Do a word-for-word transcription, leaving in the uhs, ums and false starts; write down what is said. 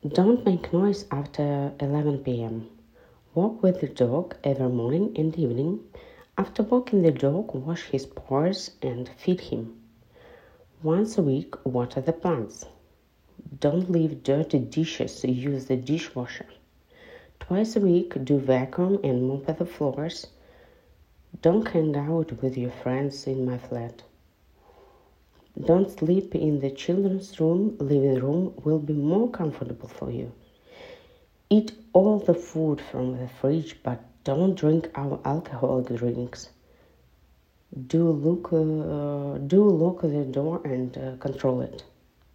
Don't make noise after eleven p m Walk with the dog every morning and evening. After walking the dog, wash his paws and feed him. Once a week, water the plants. Don't leave dirty dishes, use the dishwasher. Twice a week, do vacuum and mop the floors. Don't hang out with your friends in my flat. Don't sleep in the children's room. Living room will be more comfortable for you. Eat all the food from the fridge, but don't drink our alcoholic drinks. Do look, uh, do lock the door and uh, control it.